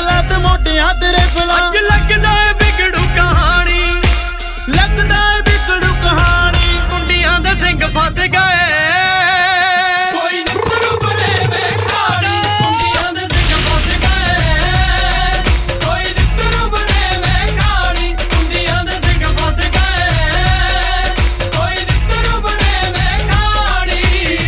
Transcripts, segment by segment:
ਉਂਗਲਾਂ ਤੇ ਮੋਢਿਆਂ ਤੇ ਰਿਫਲਾਂ। ਅੱਜ ਲੱਗਦਾ ਏ ਵਿਗੜੂ ਕਹਾਣੀ, ਲੱਗਦਾ ਏ ਵਿਗੜੂ ਕਹਾਣੀ। ਕੁੰਡੀਆਂ ਦੇ ਸਿੰਘ ਫਸ ਗਏ, ਕੋਈ ਨਿੱਤਰੂ ਬਣੇ ਵੇਖਾੜੀ। ਕੁੰਡੀਆਂ ਦੇ ਸਿੰਘ ਫਸ ਗਏ, ਕੋਈ ਨਿੱਤਰੂ ਬਣੇ ਵੇਖਾੜੀ। ਕੁੰਡੀਆਂ ਦੇ ਸਿੰਘ ਫਸ ਗਏ, ਕੋਈ ਨਿੱਤਰੂ ਬਣੇ ਵੇਖਾੜੀ।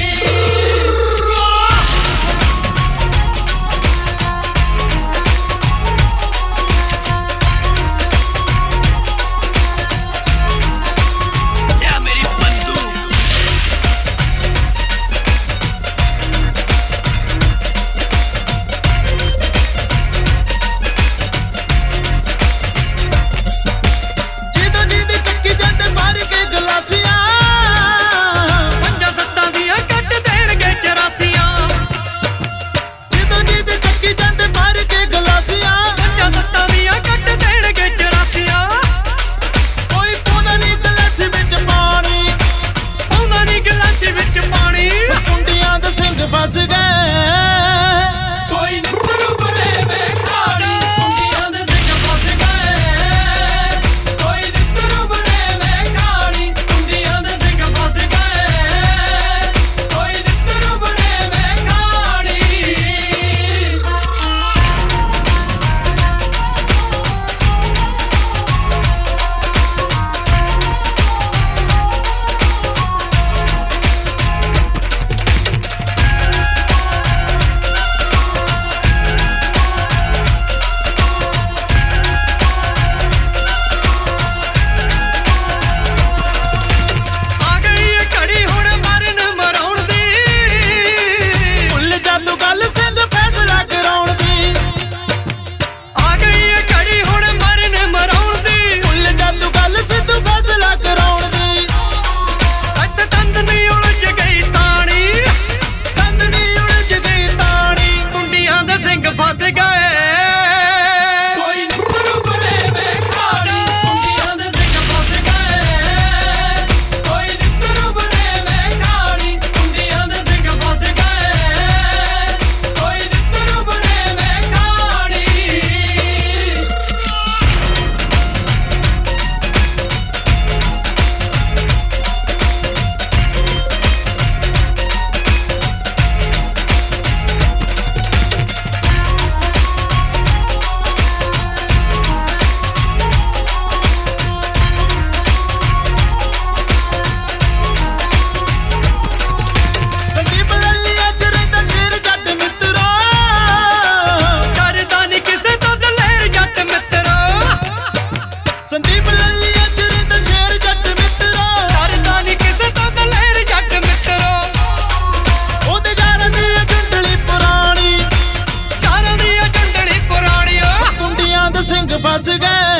ਜਦੋਂ ਜਿਹਦੀ ਚੱਕੀ ਜਾਂਦੇ ਭਰ ਕੇ ਗਲਾਸੀਆਂ, ਪੰਜਾਂ ਸੱਤਾਂ ਦੀਆਂ ਕੱਢ ਦੇਣਗੇ 84। ਜਦੋਂ ਜਿਹਦੀ ਚੱਕੀ ਜਾਂਦੇ ਭਰ ਕੇ ਗਲਾਸੀਆਂ। ਪੰਜਾਂ ਸੱਤਾਂ ਦੀਆਂ ਕੱਢ ਦੇਣਗੇ 84। ਕੋਈ ਪਾਉਂਦਾ ਨੀ ਗਲਾਸੀ ਵਿੱਚ ਪਾਣੀ, ਪਾਉਂਦਾ ਨੀ ਗਲਾਸੀ ਵਿੱਚ ਪਾਣੀ। ਕੁੰਡੀਆਂ ਦੇ ਸਿੰਘ ਫਸ ਗਏ, ਕੋਈ ਨਿੱਤਰੂ ਬਣੇ ਵੇਖਾੜੀ। ਕੁੰਡੀਆਂ ਦੇ ਸਿੰਘ ਫਸ ਗਏ, ਕੋਈ ਨਿੱਤਰੂ ਬਣੇ ਵੇਖਾੜੀ। ਕੁੰਡੀਆਂ ਦੇ ਸਿੰਘ ਫਸ ਗਏ, ਕੋਈ ਨਿੱਤਰੂ ਬਣੇ ਵੇਖਾੜੀ। ਆ ਗਈ ਏ ਘੜੀ ਹੁਣ ਮਰਨ ਮਰਾਉਣ ਦੀ, ਭੁੱਲ ਜਾ ਤੂੰ ਗੱਲ ਸਿੰਘ ਫੈਸਲਾ ਕਰਾਉਣ ਦੀ। ਆ ਗਈ ਏ ਘੜੀ ਹੁਣ ਮਰਨ ਮਰਾਉਣ ਦੀ। ਭੁੱਲ ਜਾ ਤੂੰ ਗੱਲ ਸਿੱਧੂ ਫੈਸਲਾ ਕਰਾਉਣ ਦੀ। ਇੱਥੇ ਤੰਦ ਨੀ ਉਲਝ ਗਈ ਤਾਣੀ, ਕੰਧ ਨੀ ਉਲਝ ਗਈ ਤਾਣੀ। ਕੁੰਡੀਆਂ ਦੇ ਸਿੰਘ ਫਸ ਗਏ, ਕੋਈ ਨਿੱਤਰੂ ਬਣੇ ਵੇਖਾੜੀ। ਕੁੰਡੀਆਂ ਦੇ ਸਿੰਘ ਫਸ ਗਏ, ਕੋਈ ਨਿੱਤਰੂ ਬਣੇ ਵੇਖਾੜੀ। ਕੁੰਡੀਆਂ ਦੇ ਸਿੰਘ ਫਸ ਗਏ, ਕੋਈ ਨਿੱਤਰੂ ਬਣੇ ਵੇਖਾੜੀ। ਸੰਦੀਪ ਲੱਲੀ ਅੱਜ ਰਹਿੰਦਾ ਸ਼ੇਰ ਜੱਟ ਮਿੱਤਰੋ। ਕਰਦਾ ਨੀ ਕਿਸੇ ਤੋਂ ਦਲੇਰ ਜੱਟ ਮਿੱਤਰੋ, ਸੰਦੀਪ ਲੱਲੀ ਅੱਜ ਰਹਿੰਦਾ ਸ਼ੇਰ ਜੱਟ ਮਿੱਤਰੋ। ਕਰਦਾ ਨੀ ਕਿਸੇ ਤੋਂ ਦਲੇਰ ਜੱਟ ਮਿੱਤਰੋ। ਉਹਦੇ ਯਾਰਾਂ ਦੀ ਇਹ ਜੁੰਡਲੀ ਪੁਰਾਣੀ, ਚਾਰਾਂ ਦੀ ਝੰਡੜੀ ਪੁਰਾਣੀ ਓ। ਕੁੰਡੀਆਂ ਦੇ ਸਿੰਘ ਫਸ ਗਏ,